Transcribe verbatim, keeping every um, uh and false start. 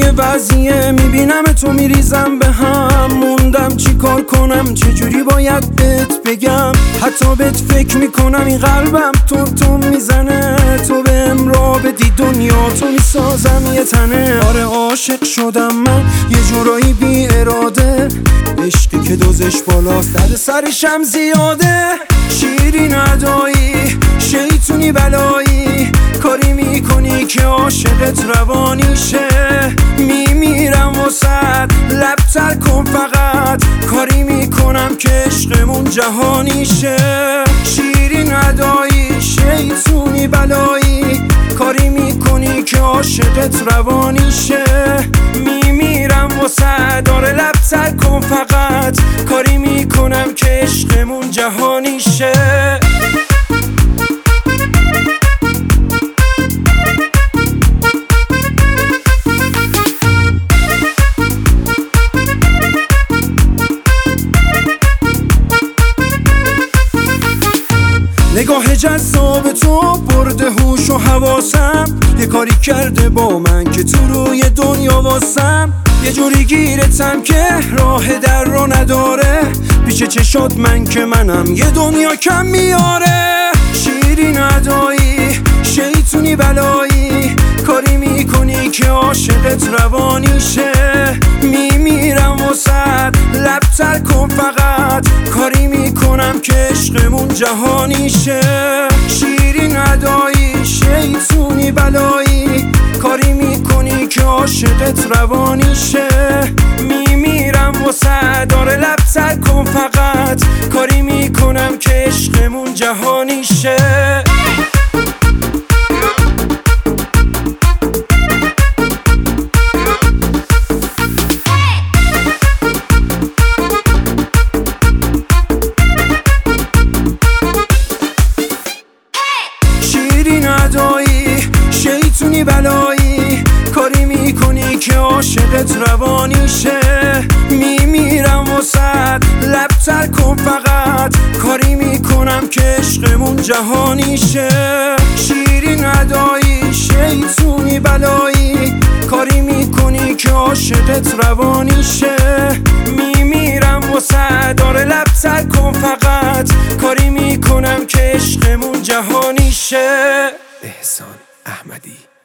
وضعیه، میبینم تو میریزم به هم، موندم چی کار کنم، چجوری باید بهت بگم. حتی بهت فکر میکنم این قلبم تو تو میزنه، تو بهم راه بدی دنیا تو میسازم یه تنه. آره عاشق شدم من یه جورایی بی اراده، عشقی که دوزش بالاست درد سرشم زیاده. شیرین ادایی شیطونی بلایی، کاری میکنی که عاشقت روانی شه. میمیرم واسد لب تر کن فقط، کاری میکنم که عشقمون جهانی شه. شیرین ادایی شیطونی بلایی، کاری میکنی که عاشقت روانی شه. میمیرم واسد داره لب تر کن فقط، کاری میکنم که عشقمون جهانی شه. نگاه جذاب تو برده هوش و حواسم، یه کاری کرده با من که تو روی دنیا واسم. یه جوری گیرتم که راه در رو نداره، پیش چشات من که منم یه دنیا کم میاره. شیرین ادایی شیطونی بلایی، کاری میکنی که عاشقت روانی شه. میمیرم واسد لب تر کن فقط، کاری میکنم که عشقمون جهانی شه. شیرین ادایی شیطونی بلایی، کاری میکنی که عاشقت روانی شه. میمیرم واسد داره لب تر کن فقط، کاری میکنم که عشقمون جهانی شه. شیطونی بلایی، کاری میکنی که عاشقت روانی شه. میمیرم واسد لب تر کن فقط، کاری میکنم که عشقمون جهانی شه. شیرین ادایی شیطونی بلایی، کاری میکنی که عاشقت روانی شه. میمیرم واسد داره لب تر کن فقط، کاری میکنم که عشقمون جهانی شه. احسان احمدی.